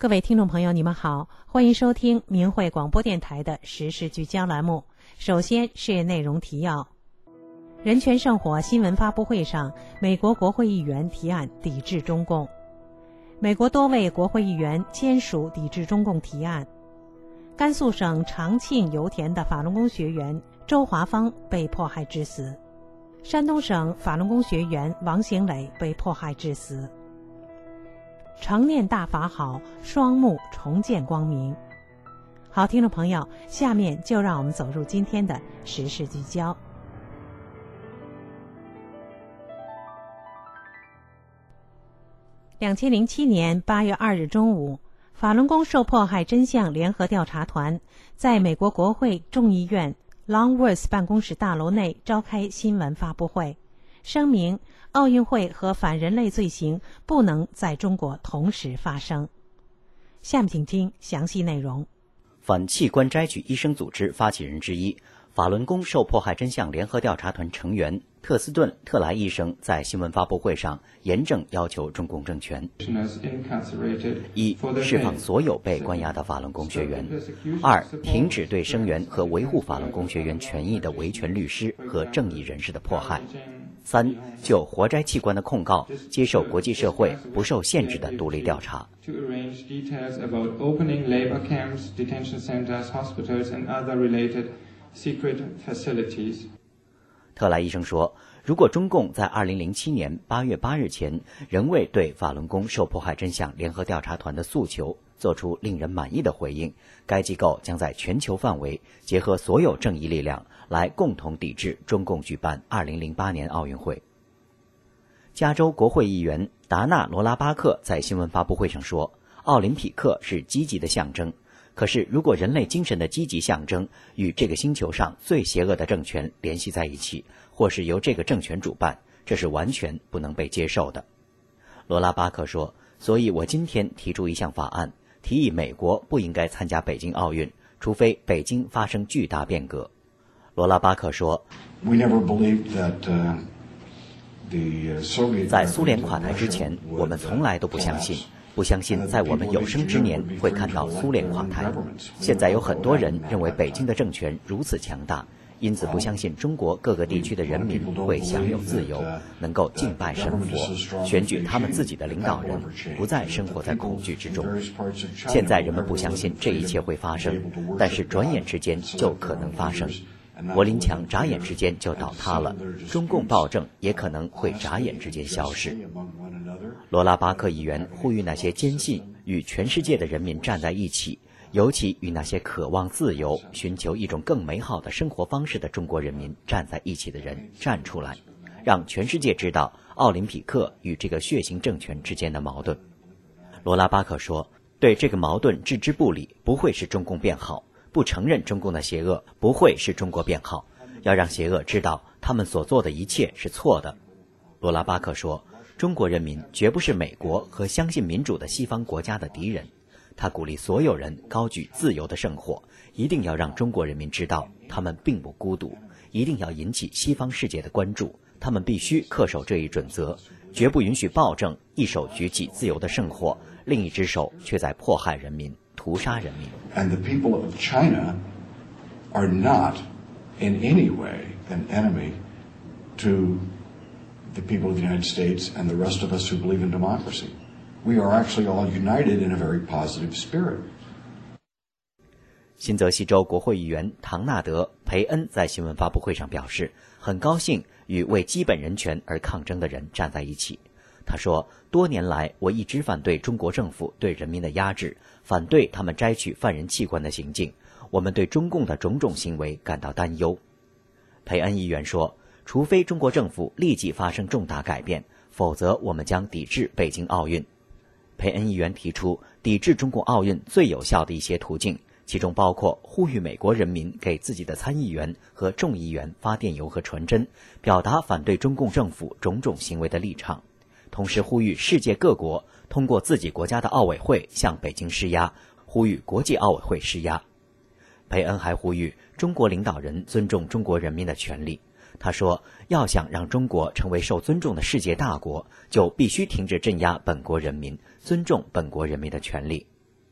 各位听众朋友，你们好，欢迎收听明慧广播电台的时事聚焦栏目。首先是内容提要。人权圣火新闻发布会上，美国国会议员提案抵制中共。美国多位国会议员签署抵制中共提案。甘肃省长庆油田的法轮功学员周华芳被迫害致死。山东省法轮功学员王行磊被迫害致死。常念大法好，双目重见光明。好，听众朋友，下面就让我们走入今天的时事聚焦。2007年8月2日中午，法轮功受迫害真相联合调查团在美国国会众议院 Longworth 办公室大楼内召开新闻发布会，声明奥运会和反人类罪行不能在中国同时发生。下面请听详细内容。 反器官摘取医生组织发起人之一、法轮功受迫害真相联合调查团成员特斯顿·特莱医生在新闻发布会上严正要求中共政权：一、释放所有被关押的法轮功学员；二、停止对声援和维护法轮功学员权益的维权律师和正义人士的迫害；三、就活摘器官的控告接受国际社会不受限制的独立调查。特莱医生说，如果中共在2007年8月8日前仍未对法轮功受迫害真相联合调查团的诉求做出令人满意的回应，该机构将在全球范围结合所有正义力量来共同抵制中共举办2008年奥运会。加州国会议员达纳·罗拉巴克在新闻发布会上说，奥林匹克是积极的象征，可是如果人类精神的积极象征与这个星球上最邪恶的政权联系在一起，或是由这个政权主办，这是完全不能被接受的。罗拉巴克说，所以我今天提出一项法案，提议美国不应该参加北京奥运，除非北京发生巨大变革。罗拉巴克说，在苏联垮台之前，我们从来都不相信在我们有生之年会看到苏联垮台。现在有很多人认为北京的政权如此强大，因此不相信中国各个地区的人民会享有自由，能够敬拜神佛，选举他们自己的领导人，不再生活在恐惧之中。现在人们不相信这一切会发生，但是转眼之间就可能发生。柏林墙眨眼之间就倒塌了，中共暴政也可能会眨眼之间消失。罗拉巴克议员呼吁那些坚信与全世界的人民站在一起，尤其与那些渴望自由、寻求一种更美好的生活方式的中国人民站在一起的人站出来，让全世界知道奥林匹克与这个血腥政权之间的矛盾。罗拉巴克说，对这个矛盾置之不理不会使中共变好，不承认中共的邪恶不会使中国变好，要让邪恶知道他们所做的一切是错的。罗拉巴克说，中国人民绝不是美国和相信民主的西方国家的敌人。他鼓励所有人高举自由的圣火，一定要让中国人民知道他们并不孤独，一定要引起西方世界的关注，他们必须恪守这一准则，绝不允许暴政一手举起自由的圣火，另一只手却在迫害人民、屠杀人民。 And the people of China are not in any way an enemy to the people of the United States and the rest of us who believe in democracy. We are actually all united in a very positive spirit. 新泽西州国会议员唐纳德·培恩在新闻发布会上表示，很高兴与为基本人权而抗争的人站在一起。他说，多年来我一直反对中国政府对人民的压制，反对他们摘取犯人器官的行径，我们对中共的种种行为感到担忧。培恩议员说，除非中国政府立即发生重大改变，否则我们将抵制北京奥运。培恩议员提出，抵制中共奥运最有效的一些途径，其中包括呼吁美国人民给自己的参议员和众议员发电邮和传真，表达反对中共政府种种行为的立场，同时呼吁世界各国通过自己国家的奥委会向北京施压，呼吁国际奥委会施压。培恩还呼吁中国领导人尊重中国人民的权利。他说，要想让中国成为受尊重的世界大国，就必须停止镇压本国人民，尊重本国人民的权利。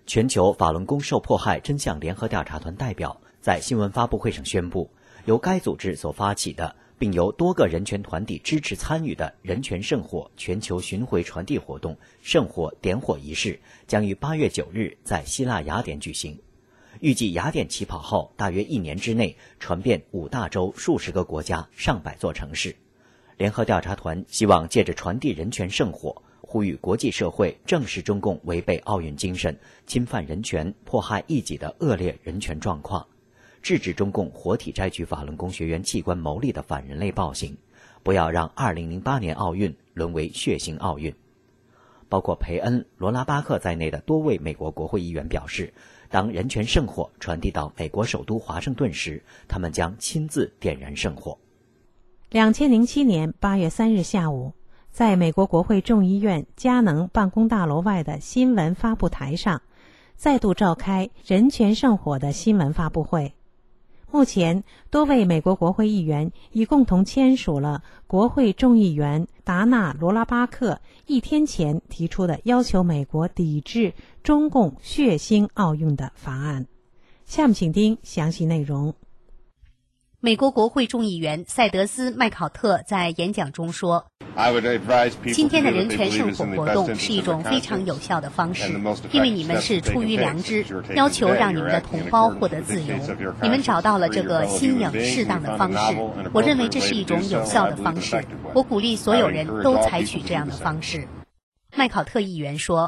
全球法轮功受迫害真相联合调查团代表在新闻发布会上宣布，由该组织所发起的并由多个人权团体支持参与的人权圣火全球巡回传递活动圣火点火仪式将于8月9日在希腊雅典举行。预计雅典起跑后大约1年之内传遍5大洲数十个国家上百座城市。联合调查团希望借着传递人权圣火，呼吁国际社会正视中共违背奥运精神、侵犯人权、迫害异己的恶劣人权状况，制止中共活体摘取法轮功学员器官牟利的反人类暴行，不要让2008年奥运沦为血腥奥运。包括培恩、罗拉巴克在内的多位美国国会议员表示，当人权圣火传递到美国首都华盛顿时，他们将亲自点燃圣火。 2007年8月3日下午，在美国国会众议院佳能办公大楼外的新闻发布台上，再度召开人权圣火的新闻发布会。目前，多位美国国会议员已共同签署了国会众议员达纳·罗拉巴克1天前提出的要求美国抵制中共血腥奥运的法案。下面请听详细内容。 美国国会众议员赛德斯·麦考特在演讲中说，今天的人权圣火活动是一种非常有效的方式，因为你们是出于良知，要求让你们的同胞获得自由。你们找到了这个新颖适当的方式，我认为这是一种有效的方式，我鼓励所有人都采取这样的方式。麦考特议员说，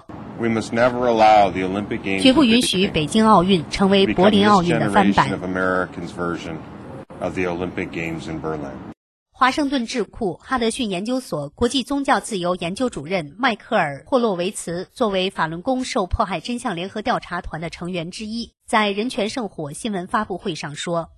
绝不允许北京奥运成为柏林奥运的翻版。华盛顿智库哈德逊研究所国际宗教自由研究主任迈克尔·霍洛维茨作为法轮功受迫害真相联合调查团的成员之一，在人权圣火新闻发布会上说，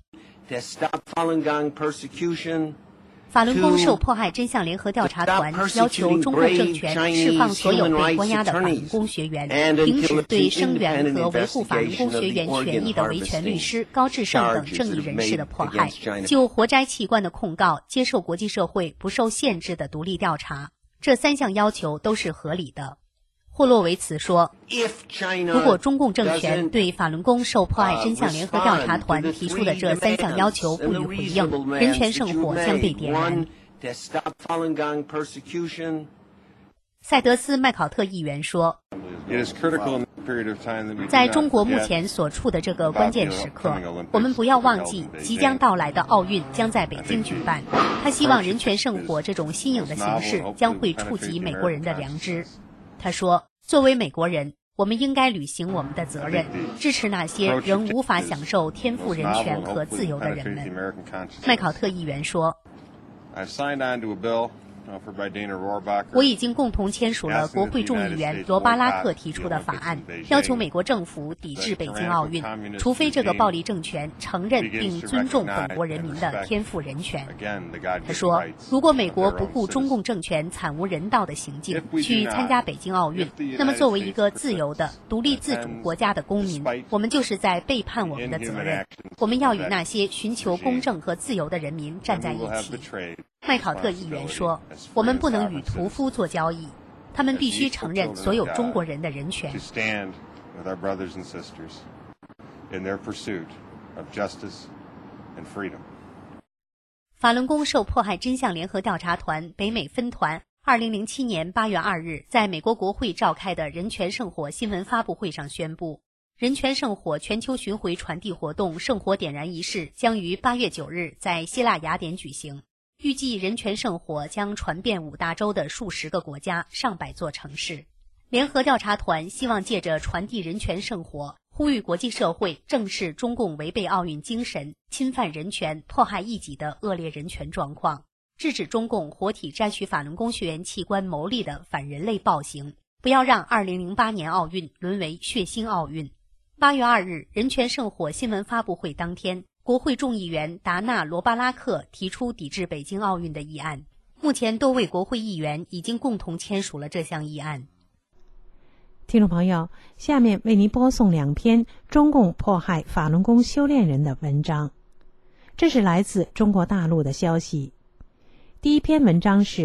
法轮功受迫害真相联合调查团要求中共政权释放所有被关押的法轮功学员，停止对声援和维护法轮功学员权益的维权律师高志胜等正义人士的迫害，就活摘器官的控告接受国际社会不受限制的独立调查。这3项要求都是合理的。霍洛维茨说，如果中共政权对法轮功受迫害真相联合调查团提出的这3项要求不予回应，人权圣火将被点燃。赛德斯·麦考特议员说，在中国目前所处的这个关键时刻，我们不要忘记即将到来的奥运将在北京举办。他希望人权圣火这种新颖的形式将会触及美国人的良知。他说，作为美国人，我们应该履行我们的责任，支持那些仍无法享受天赋人权和自由的人们。麦考特议员说，我已经共同签署了国会众议员罗巴拉克提出的法案，要求美国政府抵制北京奥运，除非这个暴力政权承认并尊重本国人民的天赋人权。他说，如果美国不顾中共政权惨无人道的行径去参加北京奥运，那么作为一个自由的独立自主国家的公民，我们就是在背叛我们的责任。我们要与那些寻求公正和自由的人民站在一起。麦考特议员说，我们不能与屠夫做交易，他们必须承认所有中国人的人权。法轮功受迫害真相联合调查团北美分团2007年8月2日在美国国会召开的人权圣火新闻发布会上宣布，人权圣火全球巡回传递活动圣火点燃仪式将于8月9日在希腊雅典举行。预计人权圣火将传遍5大洲的数十个国家、上百座城市。联合调查团希望借着传递人权圣火，呼吁国际社会正视中共违背奥运精神、侵犯人权、迫害异己的恶劣人权状况，制止中共活体摘取法轮功学员器官牟利的反人类暴行，不要让2008年奥运沦为血腥奥运。8月2日，人权圣火新闻发布会当天，国会众议员达纳·罗巴拉克提出抵制北京奥运的议案。目前多位国会议员已经共同签署了这项议案。 听众朋友，下面为您播送2篇中共迫害法轮功修炼人的文章。这是来自中国大陆的消息。第一篇文章是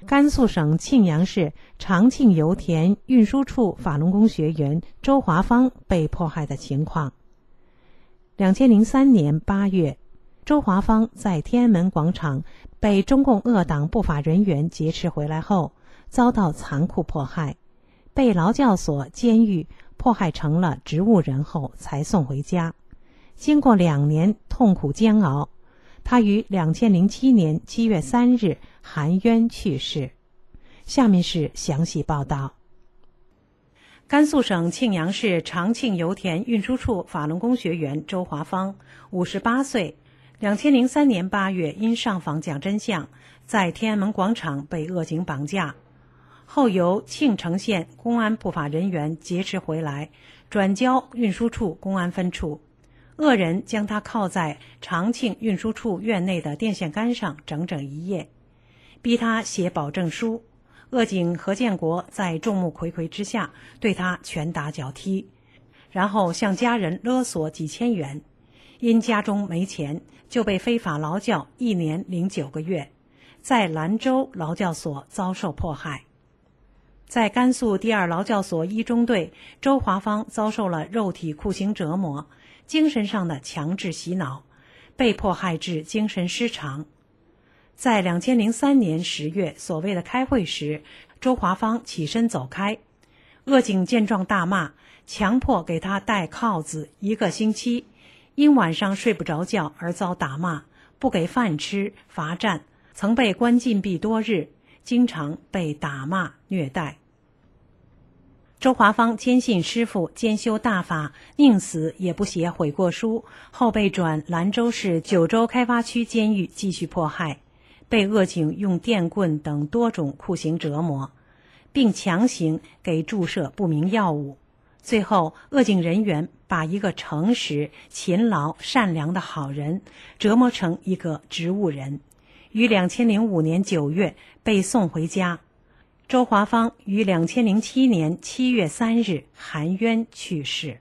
甘肃省庆阳市长庆油田运输处法轮功学员周华芳被迫害的情况。2003年8月，周华芳在天安门广场被中共恶党不法人员劫持回来后，遭到残酷迫害，被劳教所、监狱迫害成了植物人后才送回家。经过2年痛苦煎熬，他于2007年7月3日含冤去世。下面是详细报道。甘肃省庆阳市长庆油田运输处法轮功学员周华芳58岁，2003年8月因上访讲真相，在天安门广场被恶警绑架，后由庆城县公安不法人员劫持回来，转交运输处公安分处。恶人将他铐在长庆运输处院内的电线杆上整整1夜，逼他写保证书。恶警何建国在众目睽睽之下对他拳打脚踢，然后向家人勒索几千元，因家中没钱，就被非法劳教1年零9个月，在兰州劳教所遭受迫害。在甘肃第2劳教所1中队，周华芳遭受了肉体酷刑折磨，精神上的强制洗脑，被迫害致精神失常。在2003年10月所谓的开会时，周华芳起身走开，恶警见状大骂，强迫给他戴铐子1个星期，因晚上睡不着觉而遭打骂，不给饭吃，罚站，曾被关禁闭多日，经常被打骂虐待。周华芳坚信师父，兼修大法，宁死也不写悔过书，后被转兰州市九州开发区监狱继续迫害，被恶警用电棍等多种酷刑折磨，并强行给注射不明药物。最后，恶警人员把一个诚实、勤劳、善良的好人折磨成一个植物人，于2005年9月被送回家。周华芳于2007年7月3日含冤去世。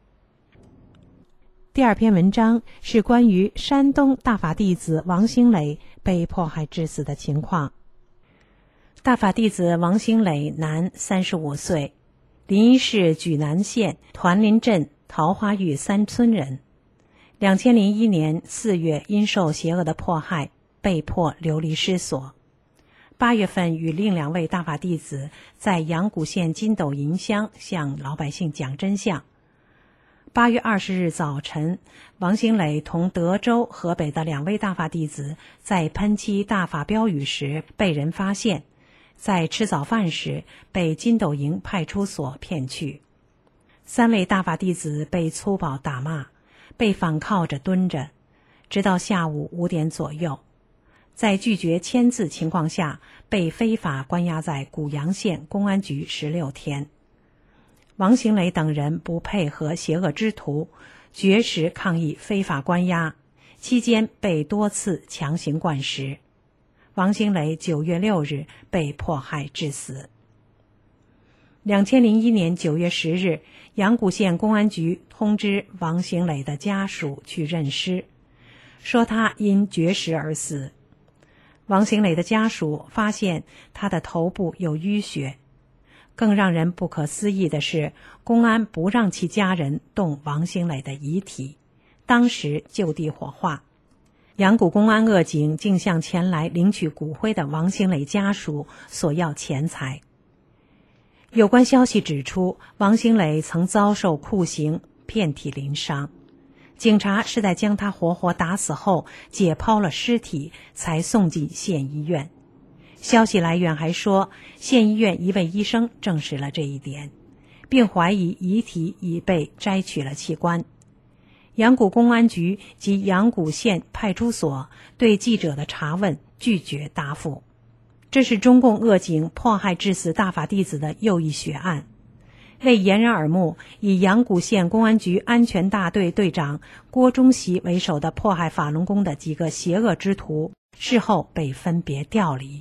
第2篇文章是关于山东大法弟子王兴磊被迫害致死的情况。大法弟子王兴磊，男，35岁，临沂市莒南县团林镇桃花峪3村人。2001年4月因受邪恶的迫害，被迫流离失所。8月份与另2位大法弟子在阳谷县金斗银乡向老百姓讲真相。8月20日早晨，王兴磊同德州、河北的2位大法弟子在喷漆大法标语时被人发现，在吃早饭时被金斗营派出所骗去。3位大法弟子被粗暴打骂，被反铐着蹲着，直到下午5点左右。在拒绝签字情况下，被非法关押在古阳县公安局16天。王兴磊等人不配合邪恶之徒，绝食抗议非法关押，期间被多次强行灌食。王兴磊9月6日被迫害致死。2001年9月10日，阳谷县公安局通知王兴磊的家属去认尸，说他因绝食而死。王兴磊的家属发现他的头部有淤血。更让人不可思议的是，公安不让其家人动王兴磊的遗体，当时就地火化。阳谷公安恶警竟向前来领取骨灰的王兴磊家属索要钱财。有关消息指出，王兴磊曾遭受酷刑，遍体鳞伤。警察是在将他活活打死后解剖了尸体，才送进县医院。消息来源还说，县医院一位医生证实了这一点，并怀疑遗体已被摘取了器官。阳谷公安局及阳谷县派出所对记者的查问拒绝答复。这是中共恶警迫害致死大法弟子的又一血案。为掩人耳目，以阳谷县公安局安全大队队长郭忠习为首的迫害法轮功的几个邪恶之徒，事后被分别调离。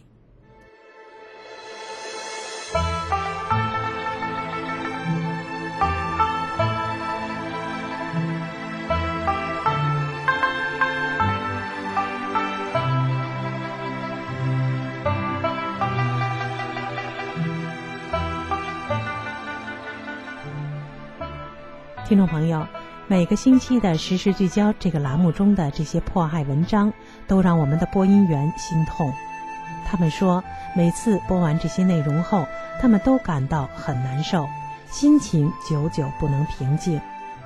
听众朋友，每个星期的时事聚焦这个栏目中的这些迫害文章都让我们的播音员心痛。他们说，每次播完这些内容后，他们都感到很难受，心情久久不能平静。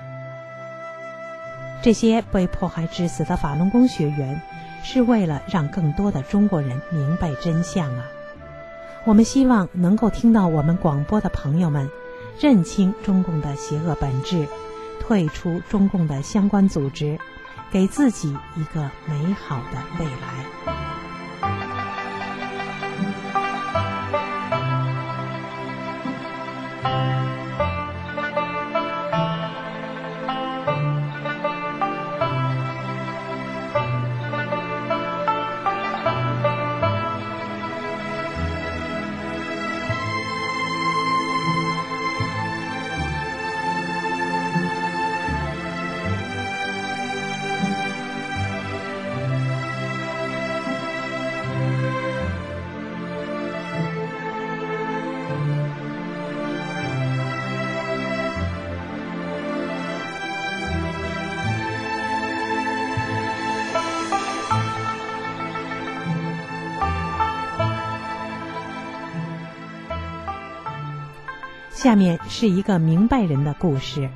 这些被迫害致死的法轮功学员是为了让更多的中国人明白真相啊！我们希望能够听到我们广播的朋友们认清中共的邪恶本质，退出中共的相关组织，给自己一个美好的未来。下面是一个明白人的故事。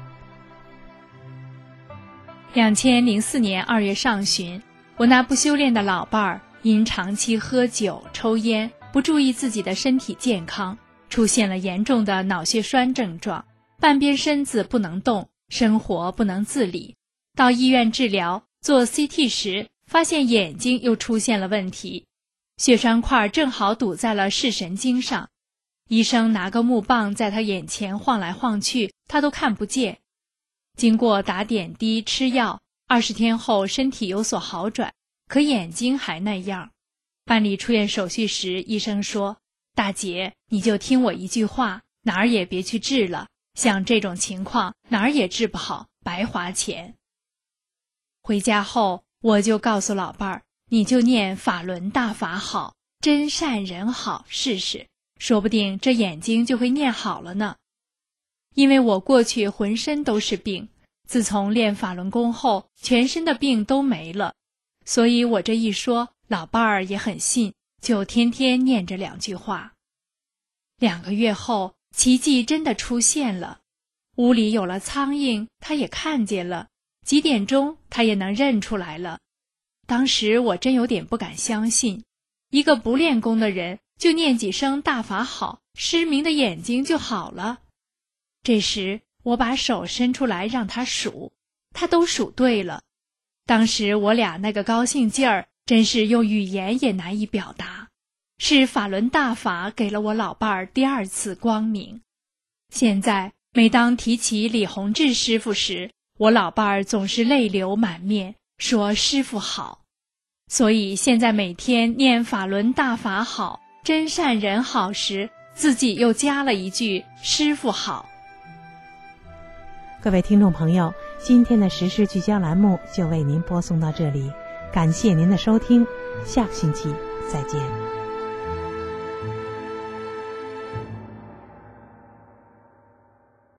2004年2月上旬，我那不修炼的老伴儿因长期喝酒、抽烟，不注意自己的身体健康，出现了严重的脑血栓症状，半边身子不能动，生活不能自理。到医院治疗，做 CT 时，发现眼睛又出现了问题，血栓块正好堵在了视神经上。医生拿个木棒在他眼前晃来晃去，他都看不见。经过打点滴、吃药，20天后身体有所好转，可眼睛还那样。办理出院手续时，医生说：“大姐，你就听我一句话，哪儿也别去治了，像这种情况哪儿也治不好，白花钱。”回家后，我就告诉老伴儿：“你就念法轮大法好，真善人好试试。说不定这眼睛就会念好了呢。”因为我过去浑身都是病，自从练法轮功后，全身的病都没了，所以我这一说，老伴儿也很信，就天天念着2句话。2个月后，奇迹真的出现了，屋里有了苍蝇，他也看见了，几点钟他也能认出来了。当时我真有点不敢相信，一个不练功的人就念几声大法好，失明的眼睛就好了。这时我把手伸出来让他数，他都数对了。当时我俩那个高兴劲儿，真是用语言也难以表达。是法轮大法给了我老伴儿第2次光明。现在每当提起李洪志师傅时，我老伴儿总是泪流满面，说师傅好。所以现在每天念法轮大法好，真善人好时，自己又加了一句师傅好。 各位听众朋友，今天的时事聚焦栏目就为您播送到这里，感谢您的收听，下个星期再见。